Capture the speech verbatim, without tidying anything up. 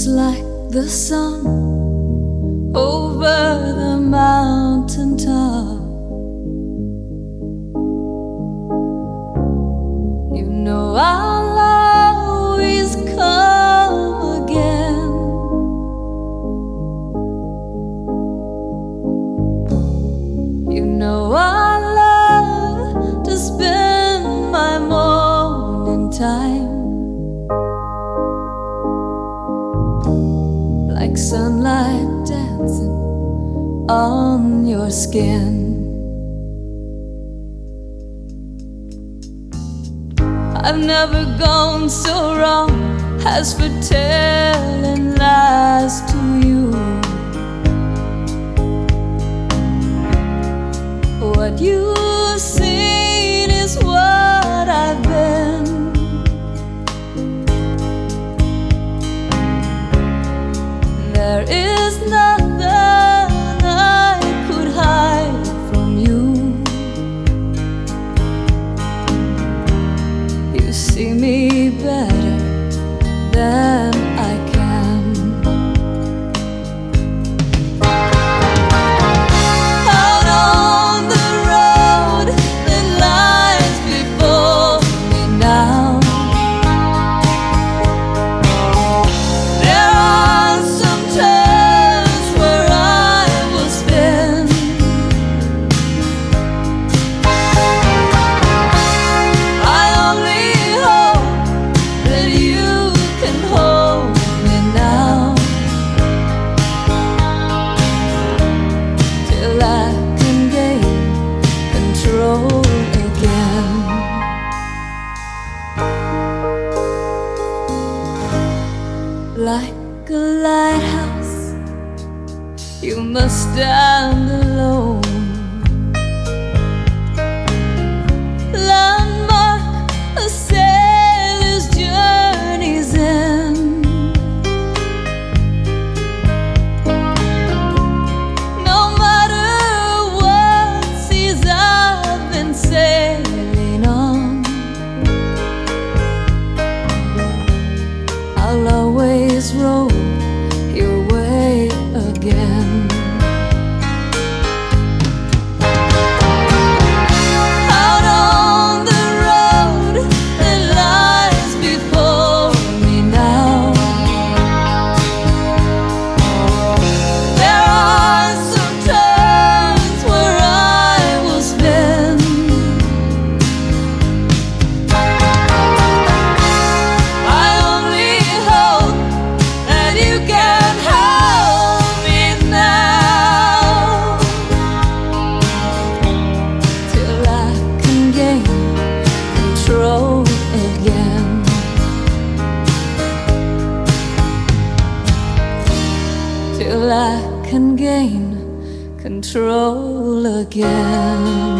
just like the sun over the mountain top. You know I'll always come again. You know I love to spend my morning time like sunlight dancing on your skin. I've never gone so wrong as for telling lies to you. What you've seen is what I've been. There is nothing I could hide from you. You see me better than I can. Out on the road that lies before me now, there are some turns where I will spin. I only hope that you can hold me now, till I can gain control again. Like a lighthouse, you must stand alone. Landmark a sailor's journey's end. No matter what seas I've been sailing on, I'll always roll your way again. Out on the road that lies before me now, there are some turns where I will spin. I only hope that you can hold me now, till I can gain control again. Till I can gain control again.